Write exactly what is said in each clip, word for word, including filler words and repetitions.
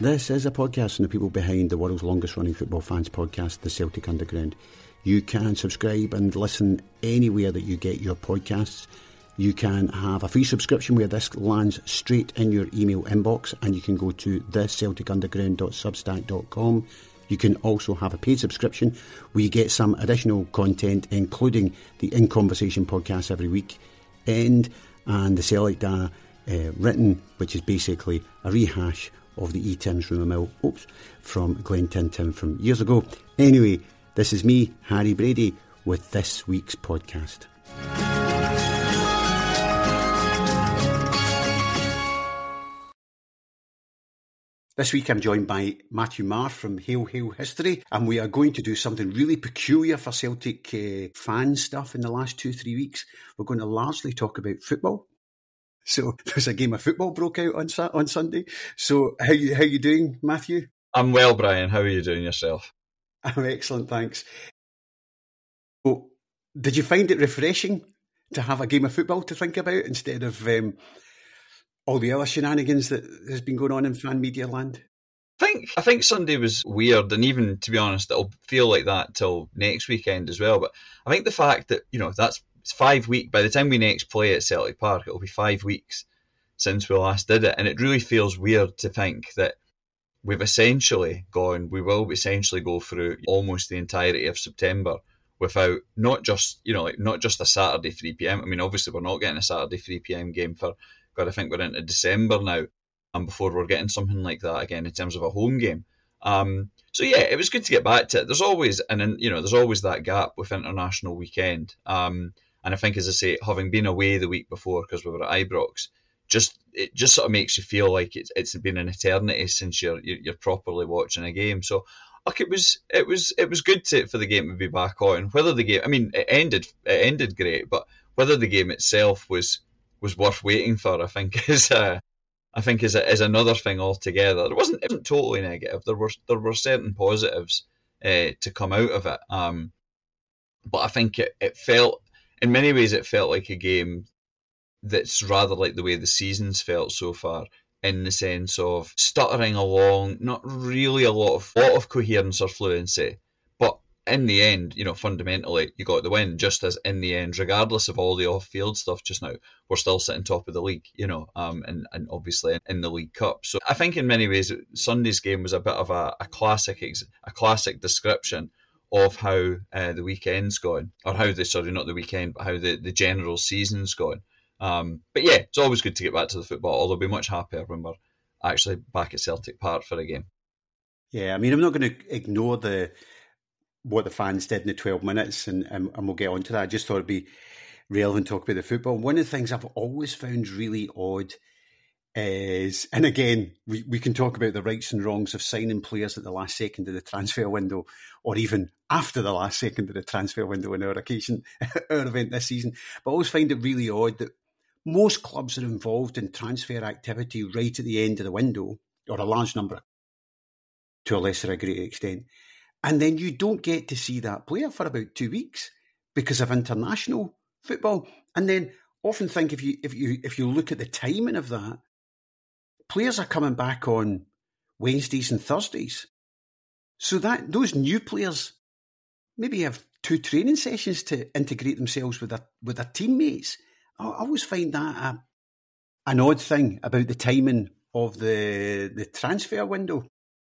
This is a podcast from the people behind the world's longest running football fans podcast, The Celtic Underground. You can subscribe and listen anywhere that you get your podcasts. You can have a free subscription where this lands straight in your email inbox, and you can go to the celtic underground dot substack dot com. You can also have a paid subscription where you get some additional content, including the In Conversation podcast every week, and, and the Celtic Da uh, written, which is basically a rehash of the E-Tim's Rumour Mill, oops, from Glenn Tintin from years ago. Anyway, this is me, Harry Brady, with this week's podcast. This week I'm joined by Matthew Marr from Hail Hail History, and we are going to do something really peculiar for Celtic uh, fan stuff in the last two, three weeks. We're going to largely talk about football. So there's a game of football broke out on on Sunday. So how you how you doing, Matthew? I'm well, Brian. How are you doing yourself? I'm excellent, thanks. Well, did you find it refreshing to have a game of football to think about instead of um, all the other shenanigans that has been going on in fan media land? I think I think Sunday was weird, and even, to be honest, it'll feel like that till next weekend as well. But I think the fact that, you know, that's it's five weeks, by the time we next play at Celtic Park, it'll be five weeks since we last did it, and it really feels weird to think that we've essentially gone, we will essentially go through almost the entirety of September without not just, you know, like not just a Saturday three p.m. I mean, obviously we're not getting a Saturday three p.m. game for, God, I think we're into December now, and before we're getting something like that again in terms of a home game. Um, so yeah, it was good to get back to it. There's always, and you know, there's always that gap with international weekend. Um, and I think, as I say, having been away the week before because we were at Ibrox, just it just sort of makes you feel like it's it's been an eternity since you're you're properly watching a game. So, look, it was it was it was good to, for the game to be back on. Whether the game, I mean, it ended it ended great, but whether the game itself was was worth waiting for, I think is uh, I think is a, is another thing altogether. It wasn't it wasn't totally negative. There were there were certain positives uh, to come out of it, um, but I think it, it felt, in many ways, it felt like a game that's rather like the way the season's felt so far, in the sense of stuttering along, not really a lot of lot of coherence or fluency, but in the end, you know, fundamentally, you got the win. Just as in the end, regardless of all the off-field stuff just now, we're still sitting top of the league, you know, um, and, and obviously in the League Cup. So I think in many ways, Sunday's game was a bit of a, a classic a classic description of how uh, the weekend's gone, or how the sorry, not the weekend, but how the, the general season's gone. Um, but yeah, it's always good to get back to the football, although I'll be much happier when we're actually back at Celtic Park for a game. Yeah, I mean, I'm not going to ignore the what the fans did in the twelve minutes, and, and, and we'll get on to that. I just thought it'd be relevant to talk about the football. One of the things I've always found really odd is, and again, we, we can talk about the rights and wrongs of signing players at the last second of the transfer window, or even after the last second of the transfer window in our occasion, our event this season. But I always find it really odd that most clubs are involved in transfer activity right at the end of the window, or a large number, to a lesser or greater extent. And then you don't get to see that player for about two weeks because of international football. And then often think if you if you if you look at the timing of that, players are coming back on Wednesdays and Thursdays. So that those new players maybe have two training sessions to integrate themselves with their with their teammates. I always find that a, an odd thing about the timing of the the transfer window.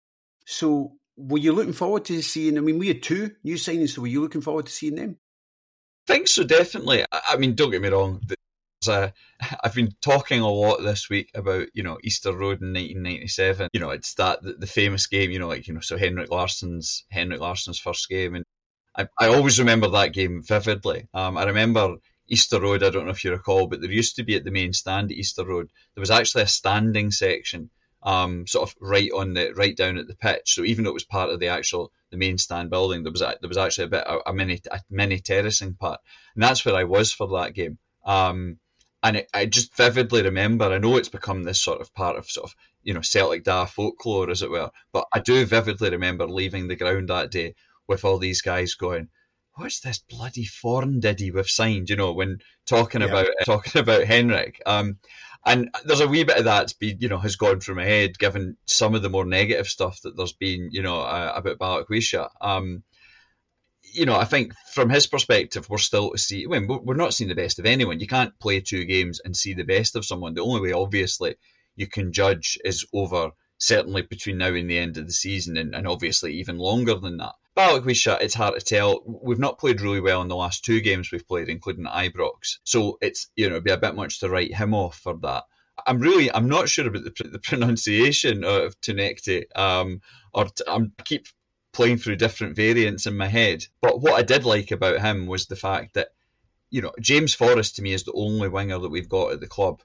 So were you looking forward to seeing, I mean, we had two new signings, so were you looking forward to seeing them? I think so, definitely. I mean, don't get me wrong. Uh, I've been talking a lot this week about, you know, Easter Road in nineteen ninety-seven. You know, it's that the, the famous game. You know, like you know, so Henrik Larsson's Henrik Larsson's first game, and I, I always remember that game vividly. Um, I remember Easter Road. I don't know if you recall, but there used to be at the main stand at Easter Road, there was actually a standing section, um, sort of right on the right down at the pitch. So even though it was part of the actual the main stand building, there was a, there was actually a bit a, a mini a mini terracing part, and that's where I was for that game. Um, And it, I just vividly remember, I know it's become this sort of part of sort of, you know, Celtic Da folklore, as it were, but I do vividly remember leaving the ground that day with all these guys going, what's this bloody foreign diddy we've signed, you know, when talking yeah. about talking about Henrik. Um, And there's a wee bit of that's been, you know, has gone through my head, given some of the more negative stuff that there's been, you know, uh, about Balikwisha. Um, you know, I think from his perspective, we're still to see, I mean, we're not seeing the best of anyone. You can't play two games and see the best of someone. The only way, obviously, you can judge is over, certainly between now and the end of the season, and, and obviously even longer than that. Balikwisha, it's hard to tell. We've not played really well in the last two games we've played, including at Ibrox. So it's, you know, it'd be a bit much to write him off for that. I'm really, I'm not sure about the, the pronunciation of Tunekte. Um, or t- I'm, I keep playing through different variants in my head. But what I did like about him was the fact that, you know, James Forrest to me is the only winger that we've got at the club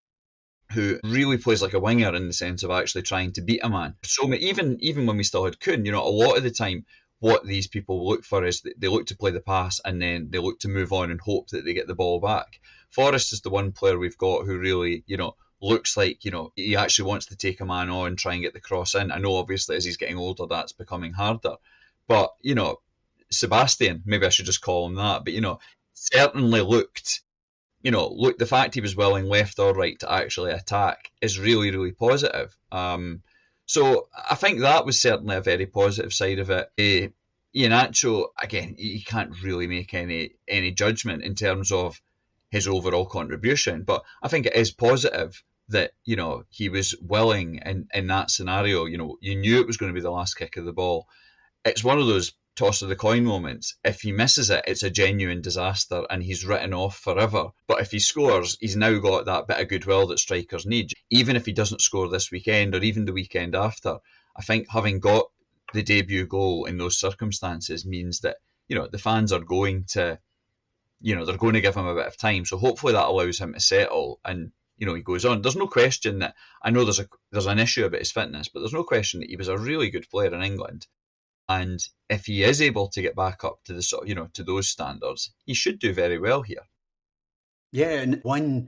who really plays like a winger in the sense of actually trying to beat a man. So even even when we still had Kuhn, you know, a lot of the time what these people look for is they look to play the pass and then they look to move on and hope that they get the ball back. Forrest is the one player we've got who really, you know, looks like, you know, he actually wants to take a man on, try and get the cross in. I know obviously as he's getting older that's becoming harder. But, you know, Sebastian, maybe I should just call him that, but, you know, certainly looked, you know, look, the fact he was willing left or right to actually attack is really, really positive. Um, so I think that was certainly a very positive side of it. Uh, Iheanacho, again, you can't really make any any judgment in terms of his overall contribution, but I think it is positive that, you know, he was willing in, in that scenario. You know, you knew it was going to be the last kick of the ball. It's one of those toss of the coin moments. If he misses it, it's a genuine disaster and he's written off forever. But if he scores, he's now got that bit of goodwill that strikers need. Even if he doesn't score this weekend or even the weekend after, I think having got the debut goal in those circumstances means that, you know, the fans are going to, you know, they're going to give him a bit of time. So hopefully that allows him to settle and, you know, he goes on. There's no question that, I know there's a there's an issue about his fitness, but there's no question that he was a really good player in England. And if he is able to get back up to the sort of, you know, to those standards, he should do very well here. Yeah, and one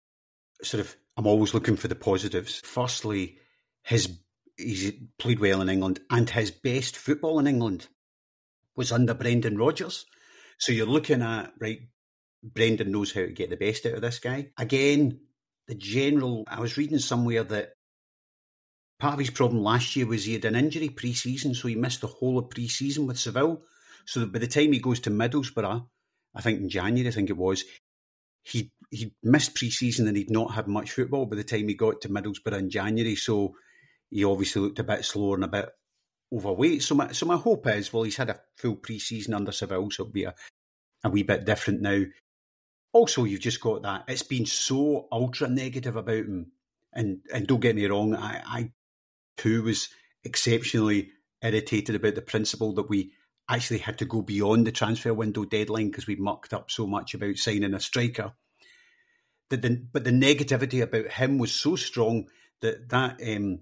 sort of, I'm always looking for the positives. Firstly, his he's played well in England, and his best football in England was under Brendan Rodgers. So you're looking at, right, Brendan knows how to get the best out of this guy. Again, the general, I was reading somewhere that part of his problem last year was he had an injury pre-season, so he missed the whole of pre-season with Seville. So that by the time he goes to Middlesbrough, I think in January, I think it was, he he missed pre-season and he'd not had much football by the time he got to Middlesbrough in January. So he obviously looked a bit slower and a bit overweight. So my so my hope is, well, he's had a full pre-season under Seville, so it'll be a, a wee bit different now. Also, you've just got that. It's been so ultra negative about him. And and don't get me wrong, I, I too was exceptionally irritated about the principle that we actually had to go beyond the transfer window deadline because we mucked up so much about signing a striker. That the, but the negativity about him was so strong that that um,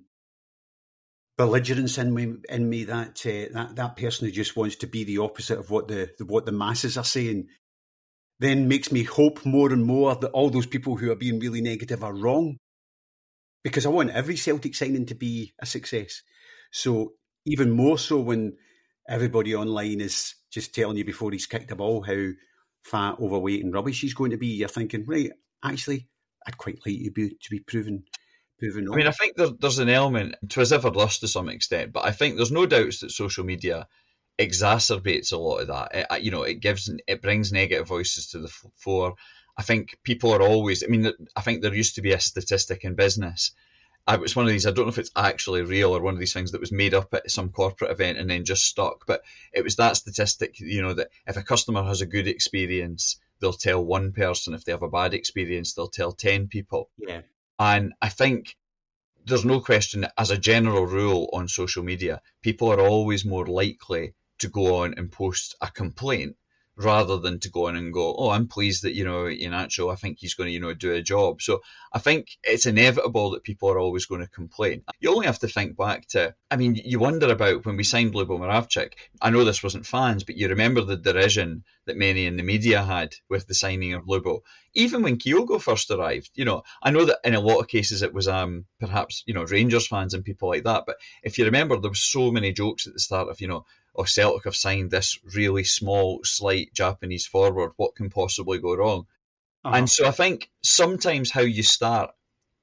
belligerence in me, in me that, uh, that that person who just wants to be the opposite of what the, the what the masses are saying, then makes me hope more and more that all those people who are being really negative are wrong. Because I want every Celtic signing to be a success. So even more so when everybody online is just telling you before he's kicked a ball how fat, overweight and rubbish he's going to be, you're thinking, right, actually, I'd quite like you to be, to be proven proven wrong. I mean, I think there, there's an element, twas ever lust to some extent, but I think there's no doubts that social media exacerbates a lot of that. It, you know, it gives, it brings negative voices to the fore. I think people are always, I mean, I think there used to be a statistic in business. I, it's one of these, I don't know if it's actually real or one of these things that was made up at some corporate event and then just stuck, but it was that statistic, you know, that if a customer has a good experience, they'll tell one person. If they have a bad experience, they'll tell ten people. Yeah. And I think there's no question that as a general rule on social media, people are always more likely to go on and post a complaint rather than to go in and go, oh, I'm pleased that, you know, Iheanacho, I think he's going to, you know, do a job. So I think it's inevitable that people are always going to complain. You only have to think back to, I mean, you wonder about when we signed Lubo Moravcik. I know this wasn't fans, but you remember the derision that many in the media had with the signing of Lubo. Even when Kyogo first arrived, you know, I know that in a lot of cases it was um perhaps, you know, Rangers fans and people like that. But if you remember, there was so many jokes at the start of, you know, oh, Celtic have signed this really small, slight Japanese forward. What can possibly go wrong? Uh-huh. And so I think sometimes how you start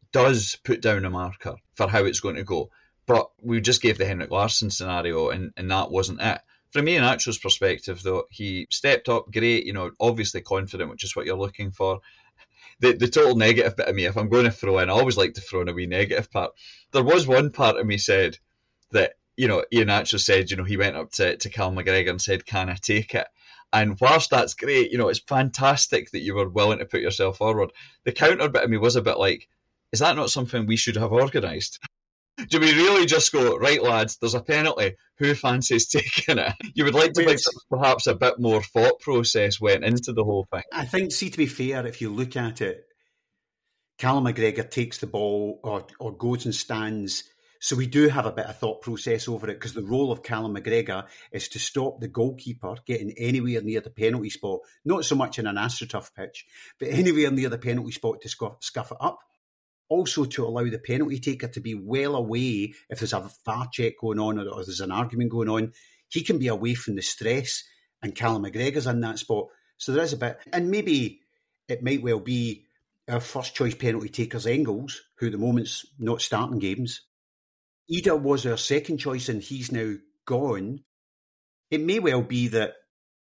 does put down a marker for how it's going to go. But we just gave the Henrik Larsson scenario, and, and that wasn't it. From Iheanacho's perspective, though, he stepped up, great, you know, obviously confident, which is what you're looking for. The the total negative bit of me, if I'm going to throw in, I always like to throw in a wee negative part. There was one part of me said that, you know, Iheanacho said, you know, he went up to, to Cal McGregor and said, can I take it? And whilst that's great, you know, it's fantastic that you were willing to put yourself forward. The counter bit of me was a bit like, is that not something we should have organised? Do we really just go, right, lads, there's a penalty, who fancies taking it? You would like to think that perhaps a bit more thought process went into the whole thing. I think, see, to be fair, if you look at it, Callum McGregor takes the ball or, or goes and stands. So we do have a bit of thought process over it, because the role of Callum McGregor is to stop the goalkeeper getting anywhere near the penalty spot, not so much in an AstroTurf pitch, but anywhere near the penalty spot to scuff, scuff it up. Also to allow the penalty taker to be well away if there's a V A R check going on, or, or there's an argument going on. He can be away from the stress, and Callum McGregor's in that spot. So there is a bit, and maybe it might well be our first choice penalty taker's Engels, who at the moment's not starting games. Ida was our second choice and he's now gone. It may well be that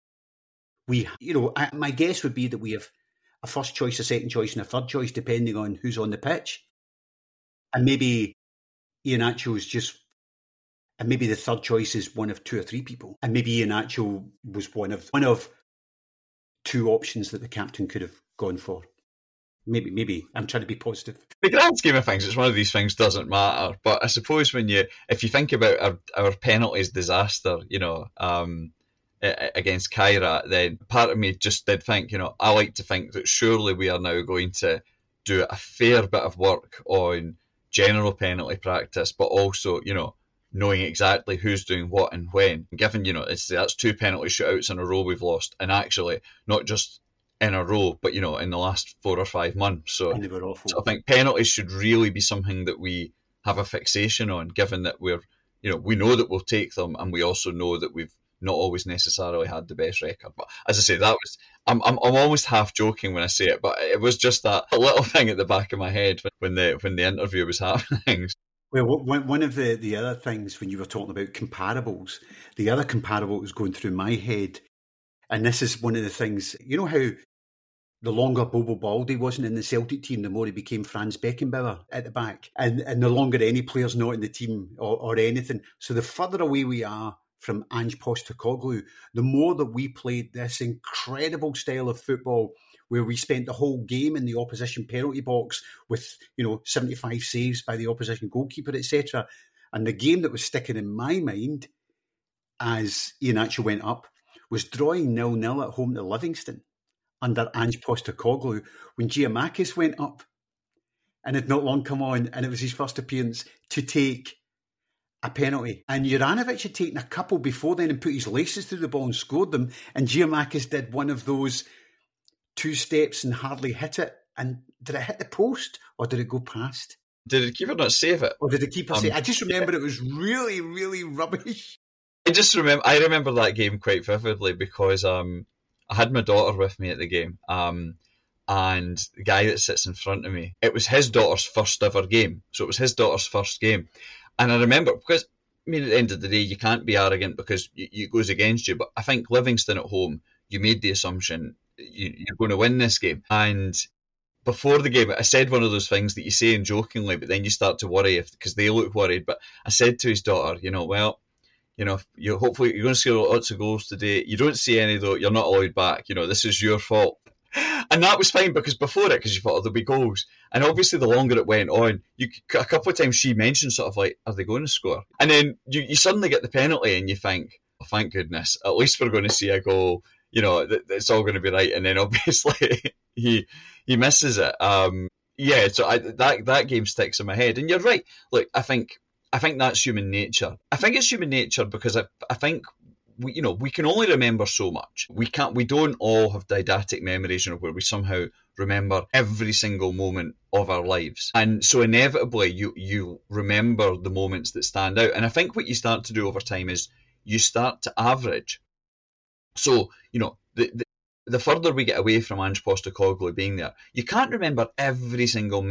we, you know, I, my guess would be that we have a first choice, a second choice and a third choice, depending on who's on the pitch. And maybe Iheanacho is just, and maybe the third choice is one of two or three people. And maybe Iheanacho was one of one of two options that the captain could have gone for. Maybe, maybe. I'm trying to be positive. The grand scheme of things, it's one of these things doesn't matter. But I suppose when you, if you think about our, our penalties disaster, you know, um, against Kyra, then part of me just did think, you know, I like to think that surely we are now going to do a fair bit of work on general penalty practice, but also, you know, knowing exactly who's doing what and when. Given, you know, it's that's two penalty shootouts in a row we've lost, and actually not just in a row, but, you know, in the last four or five months. So, and they were awful. So I think penalties should really be something that we have a fixation on, given that we're, you know, we know that we'll take them, and we also know that we've not always necessarily had the best record. But as I say, that was, I'm I'm, I'm almost half joking when I say it, but it was just that little thing at the back of my head when the when the interview was happening. Well, one of the, the other things when you were talking about comparables, the other comparable that was going through my head, and this is one of the things, you know how the longer Bobo Baldi wasn't in the Celtic team, the more he became Franz Beckenbauer at the back. And, and the longer any player's not in the team or, or anything. So the further away we are from Ange Postecoglou, the more that we played this incredible style of football where we spent the whole game in the opposition penalty box with, you know, seventy-five saves by the opposition goalkeeper, et cetera. And the game that was sticking in my mind as Iheanacho went up was drawing nil-nil at home to Livingston under Ange Postecoglou when Giamakis went up and had not long come on, and it was his first appearance to take a penalty. And Juranovic had taken a couple before then and put his laces through the ball and scored them, and Giamakis did one of those two steps and hardly hit it. And did it hit the post or did it go past? Did the keeper not save it? Or did the keeper um, save it? I just remember it was really, really rubbish. I just remember, I remember that game quite vividly because um, I had my daughter with me at the game, um, and the guy that sits in front of me, it was his daughter's first ever game. So it was his daughter's first game. And I remember, because, I mean, at the end of the day, you can't be arrogant because it goes against you. But I think Livingston at home, you made the assumption you, you're going to win this game. And before the game, I said one of those things that you say in jokingly, but then you start to worry if because they look worried. But I said to his daughter, you know, well, you know, you hopefully you're going to score lots of goals today. You don't see any though. You're not allowed back. You know, this is your fault. And that was fine because before it, because you thought oh, there'll be goals. And obviously, the longer it went on, you a couple of times she mentioned sort of like, are they going to score? And then you, you suddenly get the penalty and you think, oh, thank goodness, at least we're going to see a goal. You know, th- it's all going to be right. And then obviously he he misses it. Um, yeah, so I, that that game sticks in my head. And you're right. Look, I think I think that's human nature. I think it's human nature because I I think. We, you know, we can only remember so much. We can't. We don't all have didactic memories, you know, where we somehow remember every single moment of our lives. And so inevitably, you you remember the moments that stand out. And I think what you start to do over time is you start to average. So you know, the the, the further we get away from Ange Postecoglou being there, you can't remember every single minute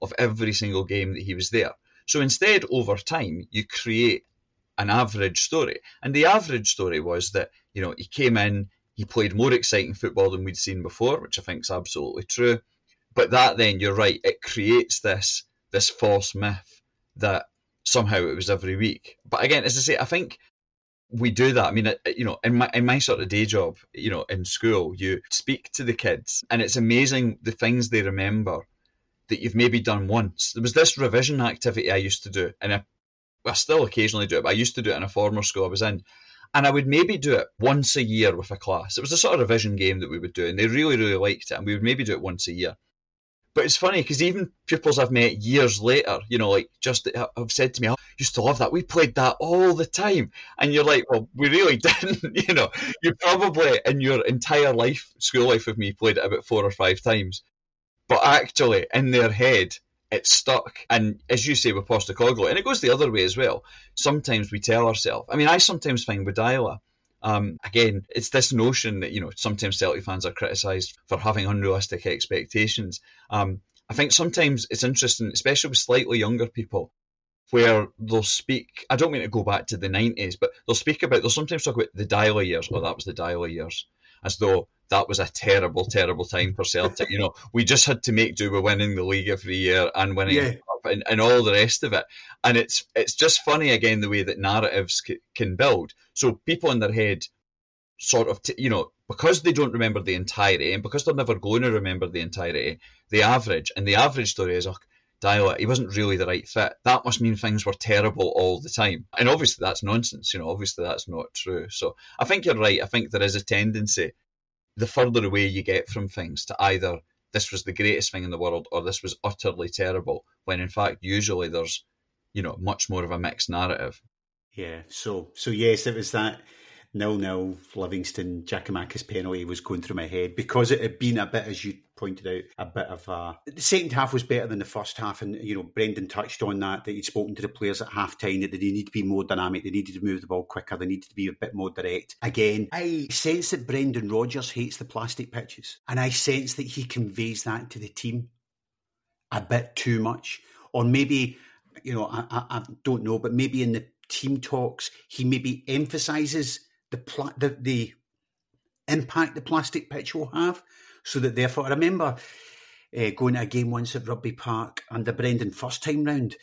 of every single game that he was there. So instead, over time, you create an average story. And the average story was that, you know, he came in, he played more exciting football than we'd seen before, which I think is absolutely true. But that then, you're right, it creates this this false myth that somehow it was every week. But again, as I say, I think we do that. I mean, you know, in my in my sort of day job, you know, in school, you speak to the kids, and it's amazing the things they remember that you've maybe done once. There was this revision activity I used to do, and I, I still occasionally do it, but I used to do it in a former school I was in. And I would maybe do it once a year with a class. It was a sort of revision game that we would do, and they really, really liked it, and we would maybe do it once a year. But it's funny, because even pupils I've met years later, you know, like, just have said to me, oh, I used to love that. We played that all the time. And you're like, well, we really didn't. You know, you probably, in your entire life, school life with me, played it about four or five times. But actually, in their head, it's stuck. And as you say with Postecoglou, and it goes the other way as well, sometimes we tell ourselves, I mean, I sometimes find with Deila, um, again, it's this notion that, you know, sometimes Celtic fans are criticised for having unrealistic expectations. Um, I think sometimes it's interesting, especially with slightly younger people, where they'll speak, I don't mean to go back to the nineties, but they'll speak about, they'll sometimes talk about the Deila years, or that was the Deila years, as though that was a terrible, terrible time for Celtic. You know, we just had to make do with winning the league every year and winning Yeah. and, and all the rest of it. And it's it's just funny, again, the way that narratives c- can build. So people in their head sort of, t- you know, because they don't remember the entirety, and because they're never going to remember the entirety, the average, and the average story is, oh, Deila, he wasn't really the right fit. That must mean things were terrible all the time. And obviously that's nonsense, you know, obviously that's not true. So I think you're right. I think there is a tendency, the further away you get from things, to either this was the greatest thing in the world or this was utterly terrible, when in fact usually there's, you know, much more of a mixed narrative. Yeah, so so yes, it was that nil-nil Livingston Giakoumakis penalty was going through my head, because it had been a bit, as you pointed out, a bit of a... The second half was better than the first half, and, you know, Brendan touched on that, that he'd spoken to the players at half-time, that they need to be more dynamic, they needed to move the ball quicker, they needed to be a bit more direct. Again, I sense that Brendan Rodgers hates the plastic pitches, and I sense that he conveys that to the team a bit too much. Or maybe, you know, I, I, I don't know, but maybe in the team talks, he maybe emphasises the, pla- the the impact the plastic pitch will have, so that therefore, I remember uh, going to a game once at Rugby Park under Brendan first time round.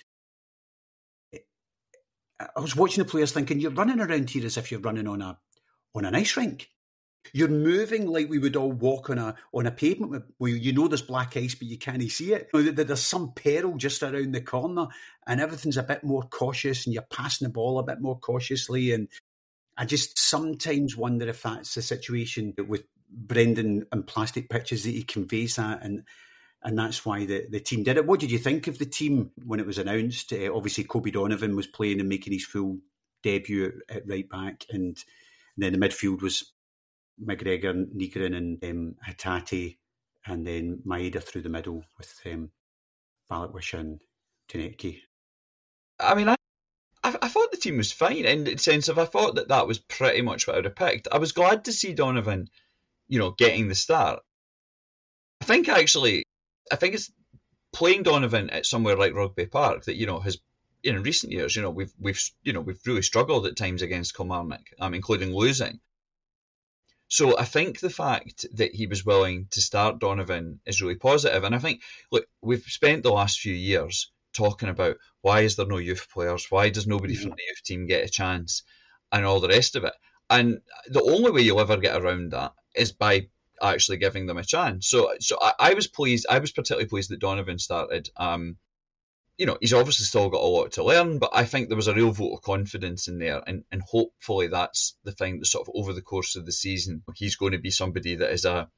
I was watching the players thinking, you're running around here as if you're running on a on an ice rink. You're moving like we would all walk on a on a pavement where you know there's black ice, but you can't see it. You know, there's some peril just around the corner, and everything's a bit more cautious, and you're passing the ball a bit more cautiously. And I just sometimes wonder if that's the situation with Brendan and plastic pitches, that he conveys that, and and that's why the, the team did it. What did you think of the team when it was announced? Uh, obviously, Kobe Donovan was playing and making his full debut at, at right back, and, and then the midfield was McGregor, Nigrin and um, Hatate, and then Maeda through the middle with um, Balikwisha and Tunetki. I mean, I, I I thought the team was fine, in the sense of I thought that that was pretty much what I would have picked. I was glad to see Donovan, you know, getting the start. I think actually, I think it's playing Donovan at somewhere like Rugby Park that, you know, has, in recent years, you know, we've we've you know we've really struggled at times against Kilmarnock, um, including losing. So I think the fact that he was willing to start Donovan is really positive. And I think, look, we've spent the last few years talking about why is there no youth players? Why does nobody mm-hmm. from the youth team get a chance? And all the rest of it. And the only way you'll ever get around that is by actually giving them a chance. So so I, I was pleased. I was particularly pleased that Donovan started. Um, you know, he's obviously still got a lot to learn, but I think there was a real vote of confidence in there, and, and hopefully that's the thing that sort of over the course of the season, he's going to be somebody that is a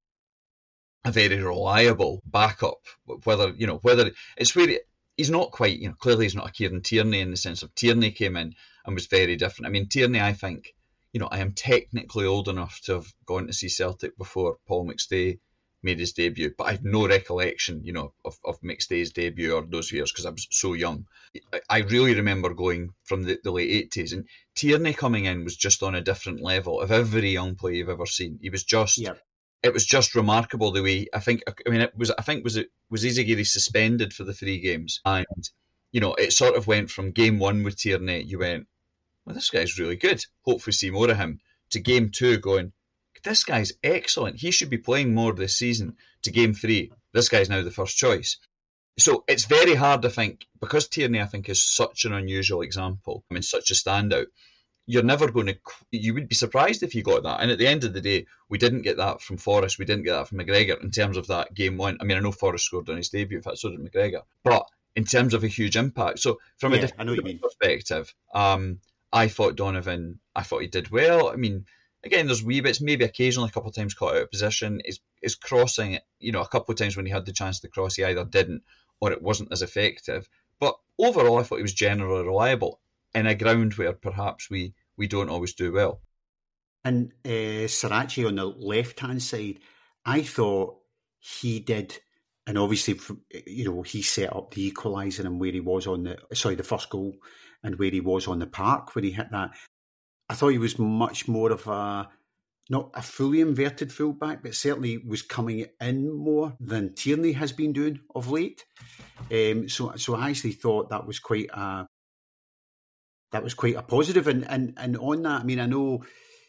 a very reliable backup. Whether, you know, whether it's where it, he's not quite, you know, clearly he's not a Kieran Tierney in the sense of Tierney came in and was very different. I mean, Tierney, I think, you know, I am technically old enough to have gone to see Celtic before Paul McStay made his debut, but I have no recollection, you know, of, of McStay's debut or those years because I was so young. I, I really remember going from the, the late eighties, and Tierney coming in was just on a different level of every young player you've ever seen. He was just, yep. it was just remarkable the way, I think, I mean, it was, I think, was it, was Izagiri suspended for the three games? And, you know, it sort of went from game one with Tierney, you went, well, this guy's really good. Hopefully see more of him. To game two going, this guy's excellent. He should be playing more this season. To game three, this guy's now the first choice. So it's very hard, I think, because Tierney, I think, is such an unusual example. I mean, such a standout. You're never going to, you would be surprised if you got that. And at the end of the day, we didn't get that from Forrest. We didn't get that from McGregor in terms of that game one. I mean, I know Forrest scored on his debut, in fact, so did McGregor. But in terms of a huge impact. So from yeah, a different perspective, um, I thought Donovan, I thought he did well. I mean, again, there's wee bits, maybe occasionally a couple of times caught out of position. Is is crossing, you know, a couple of times when he had the chance to cross, he either didn't or it wasn't as effective. But overall, I thought he was generally reliable in a ground where perhaps we, we don't always do well. And uh, Sirachi on the left-hand side, I thought he did, and obviously, you know, he set up the equaliser and where he was on the, sorry, the first goal, and where he was on the park when he hit that. I thought he was much more of a, not a fully inverted fullback, but certainly was coming in more than Tierney has been doing of late. Um, so, so I actually thought that was quite a, that was quite a positive. And and and on that, I mean, I know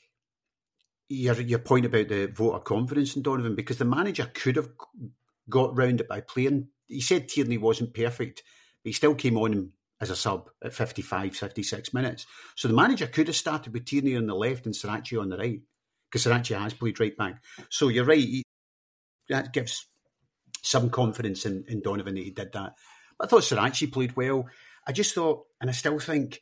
your your point about the vote of confidence in Donovan, because the manager could have got round it by playing. He said Tierney wasn't perfect, but he still came on as a sub at fifty-five, fifty-six minutes. So the manager could have started with Tierney on the left and Sirachi on the right, because Sirachi has played right back. So you're right, he, that gives some confidence in, in Donovan that he did that. But I thought Sirachi played well. I just thought, and I still think,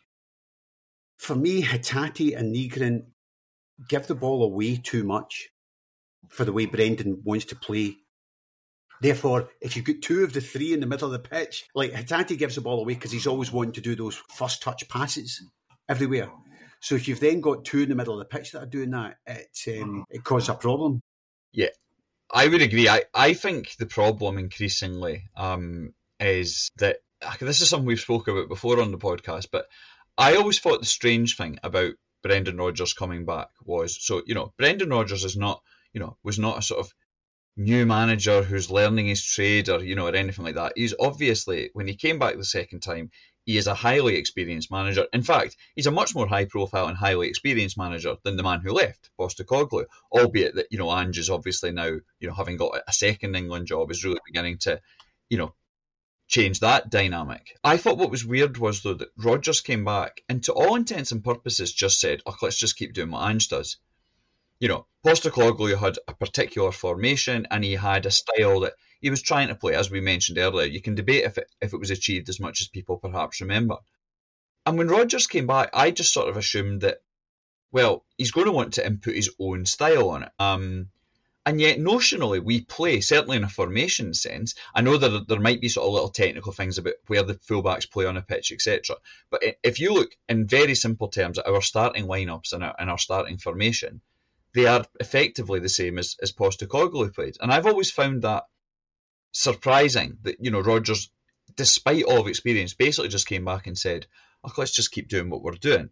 for me, Hatate and Nygren give the ball away too much for the way Brendan wants to play. Therefore, if you've got two of the three in the middle of the pitch, like Hatate gives the ball away because he's always wanting to do those first touch passes everywhere. So if you've then got two in the middle of the pitch that are doing that, it um, it causes a problem. Yeah, I would agree. I, I think the problem increasingly um, is that, this is something we've spoken about before on the podcast, but I always thought the strange thing about Brendan Rodgers coming back was, so, you know, Brendan Rodgers is not, you know, was not a sort of new manager who's learning his trade or, you know, or anything like that. He's obviously, when he came back the second time, he is a highly experienced manager. In fact, he's a much more high profile and highly experienced manager than the man who left, Postecoglou, albeit that, you know, Ange is obviously now, you know, having got a second England job, is really beginning to, you know, change that dynamic. I thought what was weird was, though, that Rodgers came back and to all intents and purposes just said, oh, let's just keep doing what Ange does. You know, Postecoglou had a particular formation and he had a style that he was trying to play, as we mentioned earlier. You can debate if it, if it was achieved as much as people perhaps remember. And when Rodgers came back, I just sort of assumed that, well, he's going to want to input his own style on it. Um, and yet, notionally, we play, certainly in a formation sense. I know that there might be sort of little technical things about where the fullbacks play on a pitch, et cetera. But if you look in very simple terms at our starting lineups and our, and our starting formation, they are effectively the same as, as Postecoglou played. And I've always found that surprising that, you know, Rodgers, despite all of experience, basically just came back and said, oh, let's just keep doing what we're doing.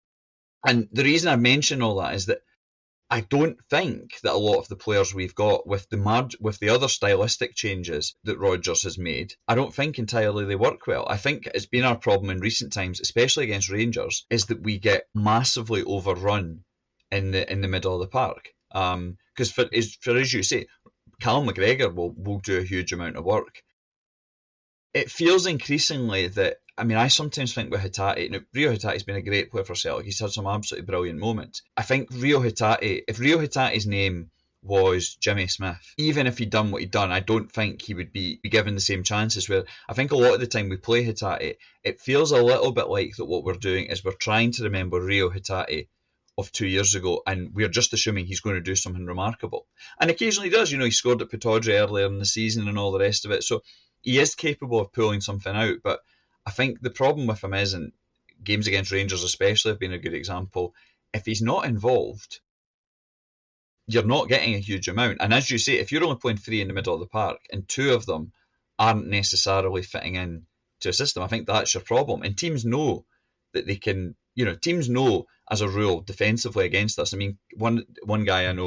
And the reason I mention all that is that I don't think that a lot of the players we've got with the marg- with the other stylistic changes that Rodgers has made, I don't think entirely they work well. I think it's been our problem in recent times, especially against Rangers, is that we get massively overrun in the in the middle of the park. Because um, for, for as you say, Callum McGregor will, will do a huge amount of work. It feels increasingly that, I mean, I sometimes think with Hatate, now, Rio Hatate's been a great player for Celtic. He's had some absolutely brilliant moments. I think Rio Hatate, if Rio Hatate's name was Jimmy Smith, even if he'd done what he'd done, I don't think he would be, be given the same chances. Where I think a lot of the time we play Hatate, it feels a little bit like that what we're doing is we're trying to remember Rio Hatate of two years ago, and we're just assuming he's going to do something remarkable. And occasionally he does. You know, he scored at Pittodrie earlier in the season and all the rest of it. So he is capable of pulling something out. But I think the problem with him is, and games against Rangers especially have been a good example, if he's not involved, you're not getting a huge amount. And as you say, if you're only playing three in the middle of the park and two of them aren't necessarily fitting in to a system, I think that's your problem. And teams know that they can, you know, teams know as a rule defensively against us. I mean, one one guy I know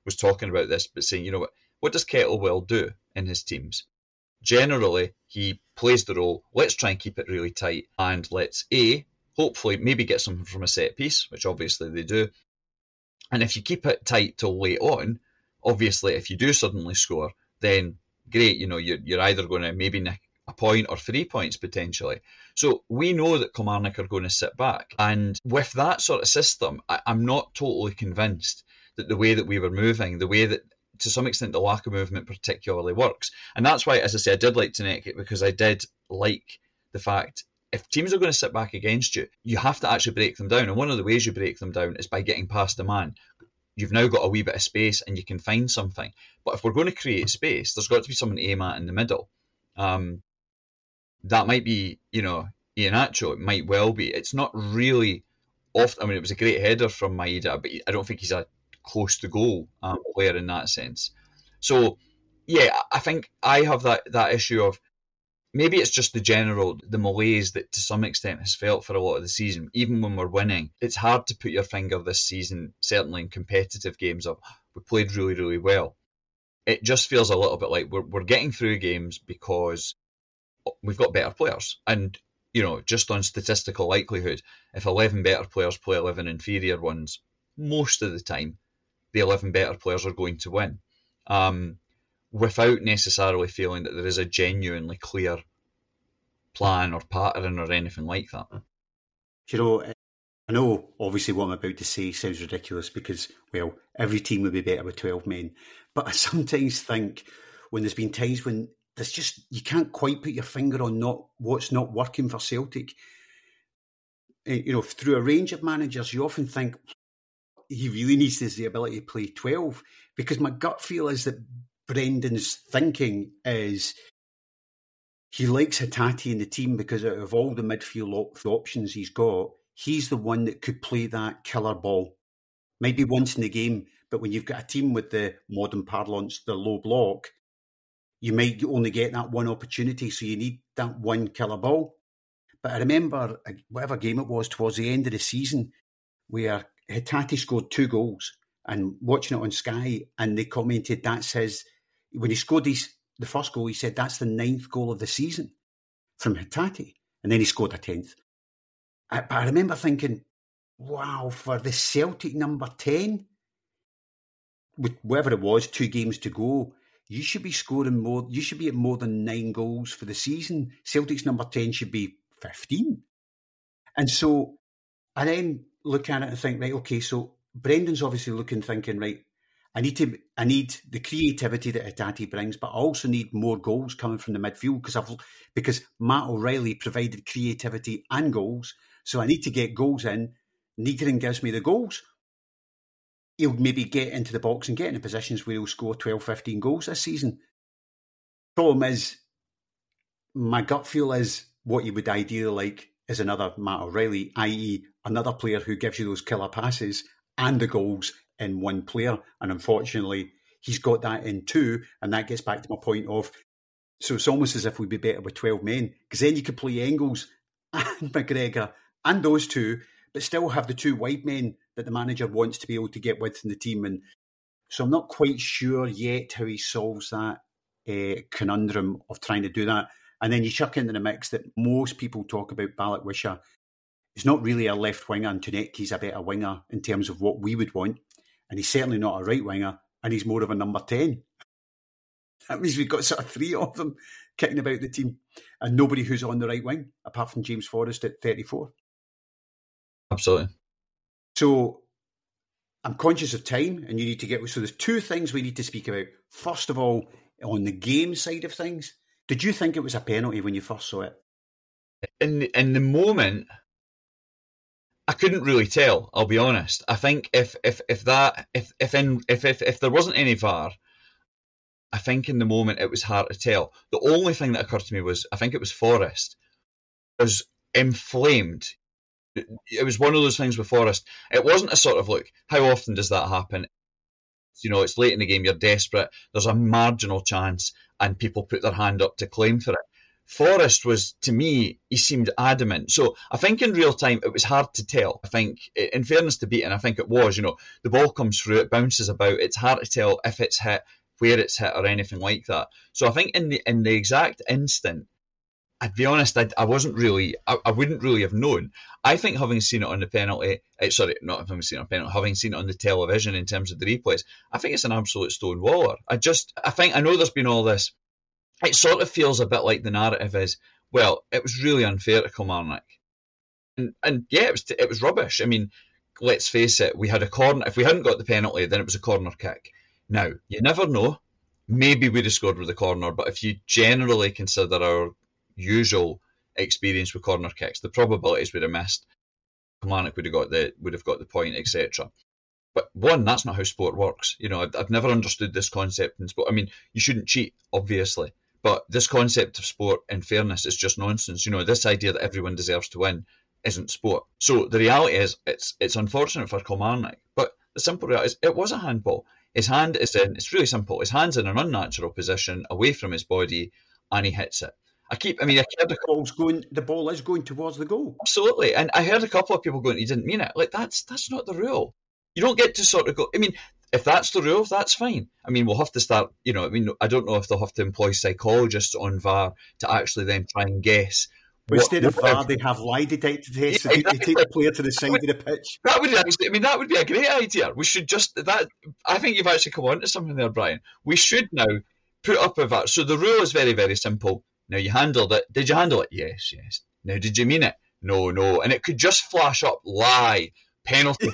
was talking about this, but saying, you know what, what does Kettlewell do in his teams? Generally, he plays the role, let's try and keep it really tight, and let's A, hopefully maybe get something from a set piece, which obviously they do. And if you keep it tight till late on, obviously if you do suddenly score, then great, you know, you're, you're either going to maybe nick a point or three points potentially. So we know that Kilmarnock are going to sit back. And with that sort of system, I, I'm not totally convinced that the way that we were moving, the way that to some extent the lack of movement particularly works. And that's why, as I say, I did like to neck it, because I did like the fact if teams are going to sit back against you, you have to actually break them down. And one of the ways you break them down is by getting past a man. You've now got a wee bit of space and you can find something. But if we're going to create space, there's got to be someone to aim at in the middle. Um, that might be, you know, Iheanacho. It might well be. It's not really often. I mean, it was a great header from Maeda, but I don't think he's a close to goal um, player in that sense. So, yeah, I think I have that, that issue of maybe it's just the general, the malaise that to some extent has felt for a lot of the season. Even when we're winning, it's hard to put your finger this season, certainly in competitive games, of we played really, really well. It just feels a little bit like we're we're getting through games because we've got better players. And, you know, just on statistical likelihood, if eleven better players play eleven inferior ones, most of the time, the eleven better players are going to win. Um, without necessarily feeling that there is a genuinely clear plan or pattern or anything like that. You know, I know obviously what I'm about to say sounds ridiculous because, well, every team would be better with twelve men. But I sometimes think when there's been times when there's just, you can't quite put your finger on not what's not working for Celtic. You know, through a range of managers, you often think he really needs the ability to play twelve, because my gut feel is that Brendan's thinking is he likes Hatate in the team because out of all the midfield op- options he's got, he's the one that could play that killer ball. Maybe once in the game, but when you've got a team with the modern parlance, the low block, you might only get that one opportunity, so you need that one killer ball. But I remember whatever game it was towards the end of the season where Hatate scored two goals, and watching it on Sky, and they commented that's his, when he scored his, the first goal, he said that's the ninth goal of the season from Hatate, and then he scored a tenth. I, but I remember thinking, wow, for the Celtic number ten, with whatever it was, two games to go, you should be scoring more, you should be at more than nine goals for the season. Celtic's number ten should be fifteen. And so I then look at it and think, right, okay, so Brendan's obviously looking, thinking, right, I need to, I need the creativity that Hatate brings, but I also need more goals coming from the midfield because I've, because Matt O'Reilly provided creativity and goals, so I need to get goals in. Nygren gives me the goals. He'll maybe get into the box and get into positions where he'll score twelve, fifteen goals this season. Problem is, my gut feel is what you would ideally like is another Matt O'Reilly, that is another player who gives you those killer passes and the goals in one player. And unfortunately, he's got that in two. And that gets back to my point of, so it's almost as if we'd be better with twelve men, because then you could play Engels and McGregor and those two, but still have the two wide men that the manager wants to be able to get with in the team. And so I'm not quite sure yet how he solves that uh, conundrum of trying to do that. And then you chuck into the mix that most people talk about Balak Wisha. He's not really a left winger, and Tunecki's a better winger in terms of what we would want. And he's certainly not a right winger, and he's more of a number ten. That means we've got sort of three of them kicking about the team, and nobody who's on the right wing, apart from James Forrest at thirty-four. Absolutely. So I'm conscious of time, and you need to get... So there's two things we need to speak about. First of all, on the game side of things, did you think it was a penalty when you first saw it? In in the moment, I couldn't really tell. I'll be honest. I think if if if that if if in if if if there wasn't any V A R, I think in the moment it was hard to tell. The only thing that occurred to me was I think it was Forrest was inflamed. It was one of those things with Forrest. It wasn't a sort of, look, how often does that happen? You know, it's late in the game, you're desperate, there's a marginal chance, and people put their hand up to claim for it. Forrest was, to me, he seemed adamant. So I think in real time, it was hard to tell. I think, in fairness to Beaton, I think it was, you know, the ball comes through, it bounces about. It's hard to tell if it's hit, where it's hit, or anything like that. So I think in the in the exact instant, I'd be honest, I, I wasn't really, I, I wouldn't really have known. I think having seen it on the penalty, eh, sorry, not having seen it on penalty, having seen it on the television in terms of the replays, I think it's an absolute stonewaller. I just, I think, I know there's been all this. It sort of feels a bit like the narrative is, well, it was really unfair to Kilmarnock. And, and yeah, it was it was rubbish. I mean, let's face it, we had a corner. If we hadn't got the penalty, then it was a corner kick. Now, you never know. Maybe we'd have scored with the corner, but if you generally consider our usual experience with corner kicks, the probabilities would have missed. Kilmarnock would have got the would have got the point, et cetera. But one, that's not how sport works. You know, I've, I've never understood this concept in sport. I mean, you shouldn't cheat, obviously. But this concept of sport, in fairness, is just nonsense. You know, this idea that everyone deserves to win isn't sport. So the reality is, it's it's unfortunate for Kilmarnock, but the simple reality is, it was a handball. His hand is in, it's really simple, his hand's in an unnatural position, away from his body, and he hits it. I keep, I mean, I heard a Ball's going, the ball is going towards the goal. Absolutely. And I heard a couple of people going, he didn't mean it. Like, that's that's not the rule. You don't get to sort of go, I mean, if that's the rule, that's fine. I mean, we'll have to start, you know, I mean, I don't know if they'll have to employ psychologists on V A R to actually then try and guess. But instead of V A R, they have lie detector tests. Yeah, they, exactly. they take the player to the side would, of the pitch. That would actually, I mean, that would be a great idea. We should just, that, I think you've actually come on to something there, Brian. We should now put up a V A R. So the rule is very, very simple. Now, you handled it. Did you handle it? Yes, yes. Now, did you mean it? No, no. And it could just flash up, lie, penalty.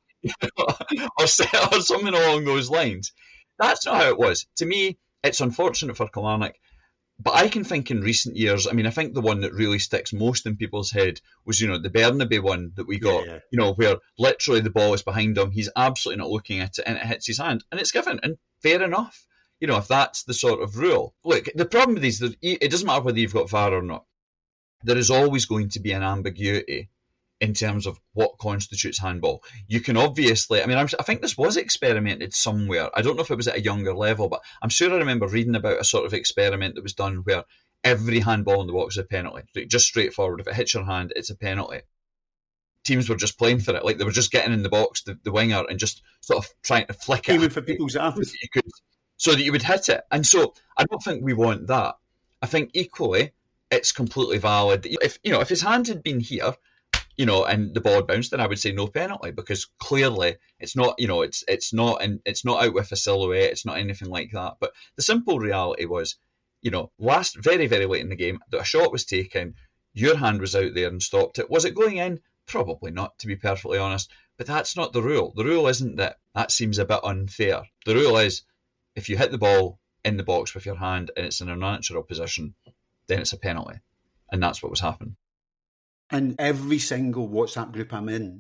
or, or something along those lines. That's not how it was. To me, it's unfortunate for Kilmarnock, but I can think in recent years, I mean, I think the one that really sticks most in people's head was, you know, the Bernabe one that we got, yeah, yeah. you know, where literally the ball is behind him, he's absolutely not looking at it, and it hits his hand, and it's given, and fair enough. You know, if that's the sort of rule. Look, the problem with these, it doesn't matter whether you've got V A R or not. There is always going to be an ambiguity in terms of what constitutes handball. You can obviously, I mean, I'm, I think this was experimented somewhere. I don't know if it was at a younger level, but I'm sure I remember reading about a sort of experiment that was done where every handball in the box is a penalty. Just straightforward. If it hits your hand, it's a penalty. Teams were just playing for it. Like, they were just getting in the box, the, the winger, and just sort of trying to flick it. Even for people's arms. So that you would hit it. And so I don't think we want that. I think equally, it's completely valid. If, you know, if his hand had been here, you know, and the ball had bounced, then I would say no penalty, because clearly it's not, you know, it's it's not, and it's not out with a silhouette, it's not anything like that. But the simple reality was, you know, last very very late in the game, that a shot was taken, your hand was out there and stopped it. Was it going in? Probably not, to be perfectly honest. But that's not the rule. The rule isn't that. That seems a bit unfair. The rule is, if you hit the ball in the box with your hand and it's in a unnatural position, then it's a penalty, and that's what was happening. And every single WhatsApp group I'm in,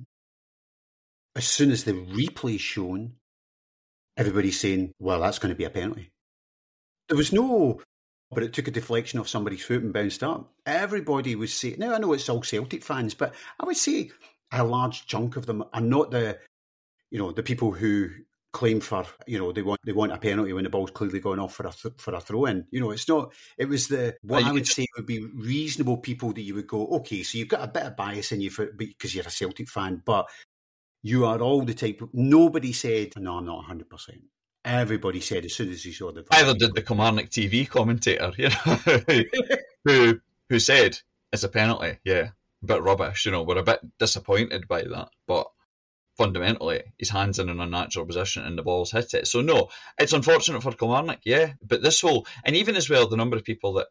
as soon as the replay's shown, everybody's saying, well, that's going to be a penalty. There was no, but it took a deflection off somebody's foot and bounced up. Everybody was saying, now I know it's all Celtic fans, but I would say a large chunk of them are not the, you know, the people who claim for, you know, they want they want a penalty when the ball's clearly gone off for a th- for a throw in. You know, it's not. It was the what I would say would be reasonable people that you would go, okay, so you've got a bit of bias in you for because you're a Celtic fan, but you are all the type of, nobody said, no, I'm not one hundred percent. Everybody said as soon as you saw the either did the Kilmarnock T V commentator, you know, who who said it's a penalty, yeah, a bit rubbish, you know, we're a bit disappointed by that, but fundamentally, his hand's in an unnatural position and the ball's hit it. So no, it's unfortunate for Kilmarnock, yeah. But this whole, and even as well, the number of people that,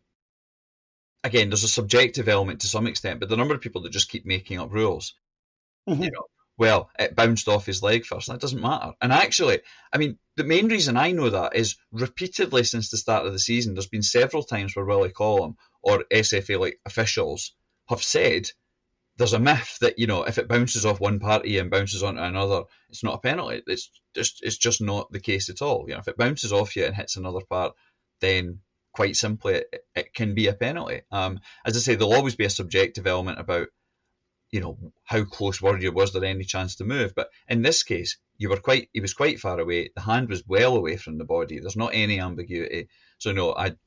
again, there's a subjective element to some extent, but the number of people that just keep making up rules. Mm-hmm. You know, well, it bounced off his leg first. That doesn't matter. And actually, I mean, the main reason I know that is repeatedly since the start of the season, there's been several times where Willie Collum or S F A like officials have said, there's a myth that, you know, if it bounces off one party and bounces onto another, it's not a penalty. It's just it's just not the case at all. You know, if it bounces off you and hits another part, then quite simply it, it can be a penalty. Um, as I say, there'll always be a subjective element about, you know, how close were you? Was there any chance to move? But in this case, you were quite. He was quite far away. The hand was well away from the body. There's not any ambiguity. So no, I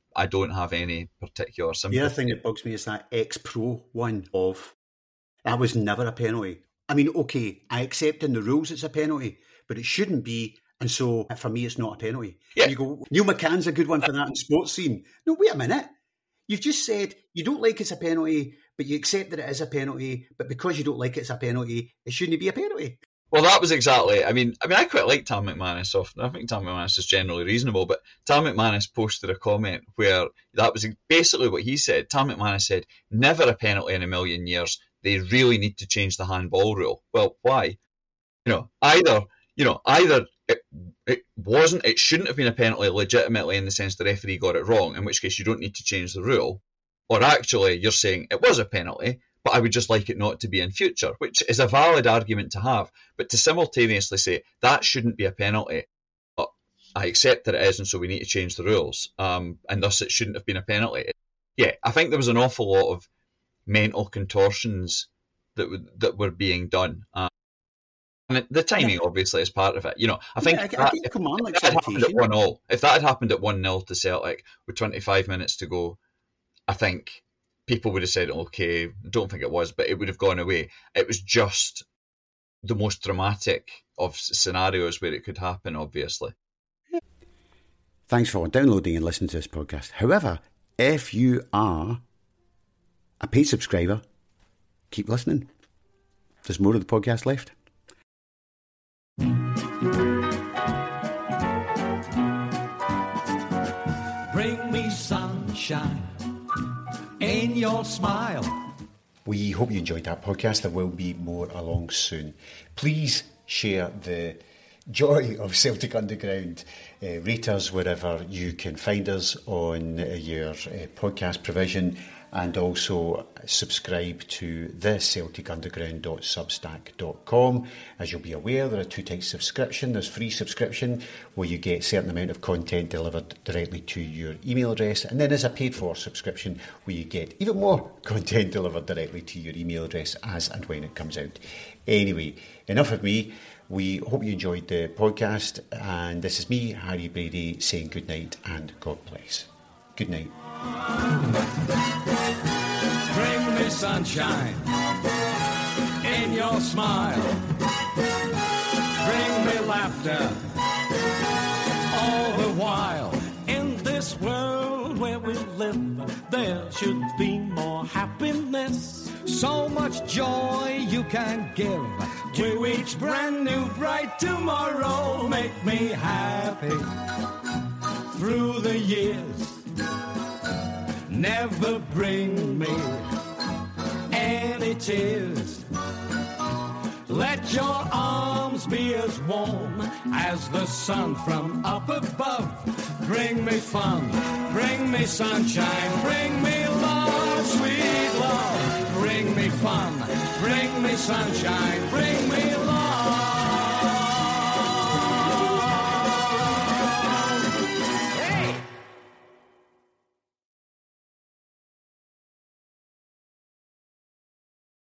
I don't have any particular sympathy. The other thing that bugs me is that ex-pro one of, that was never a penalty. I mean, okay, I accept in the rules it's a penalty, but it shouldn't be, and so for me it's not a penalty. Yeah. And you go, Neil McCann's a good one for that in sports scene. No, wait a minute. You've just said you don't like it's a penalty, but you accept that it is a penalty, but because you don't like it's a penalty, it shouldn't be a penalty. Well, that was exactly. I mean, I mean, I quite like Tam McManus. Often, I think Tam McManus is generally reasonable, but Tam McManus posted a comment where that was basically what he said. Tam McManus said, "Never a penalty in a million years. They really need to change the handball rule." Well, why? You know, either you know, either it, it wasn't, it shouldn't have been a penalty legitimately in the sense the referee got it wrong, in which case you don't need to change the rule, or actually you're saying it was a penalty, but I would just like it not to be in future, which is a valid argument to have. But to simultaneously say that shouldn't be a penalty, uh, I accept that it is, and so we need to change the rules, um, and thus it shouldn't have been a penalty. Yeah, I think there was an awful lot of mental contortions that w- that were being done. Um, and the timing, yeah. obviously, is part of it. You know, I think yeah, if, I, that, I if, come on, like if that happened at one all, if that had happened at one nil to Celtic with twenty-five minutes to go, I think people would have said, okay, I don't think it was, but it would have gone away. It was just the most dramatic of scenarios where it could happen, obviously. Thanks for downloading and listening to this podcast. However, if you are a paid subscriber, keep listening. There's more of the podcast left. Bring me sunshine in your smile. We hope you enjoyed that podcast. There will be more along soon. Please share the joy of Celtic Underground. Uh, rate us wherever you can find us on uh, your uh, podcast provision, and also subscribe to the celtic underground dot substack dot com. As you'll be aware, there are two types of subscription. There's free subscription, where you get a certain amount of content delivered directly to your email address, and then there's a paid for subscription, where you get even more content delivered directly to your email address as and when it comes out. Anyway, enough of me. We hope you enjoyed the podcast, and this is me, Harry Brady, saying good night and God bless. Good night. Bring me sunshine in your smile. Bring me laughter all the while. In this world where we live, there should be more happiness. So much joy you can give to each brand new bright tomorrow. Make me happy through the years. Never bring me any tears. Let your arms be as warm as the sun from up above. Bring me fun, bring me sunshine, bring me love, sweet love. Bring me fun, bring me sunshine, bring me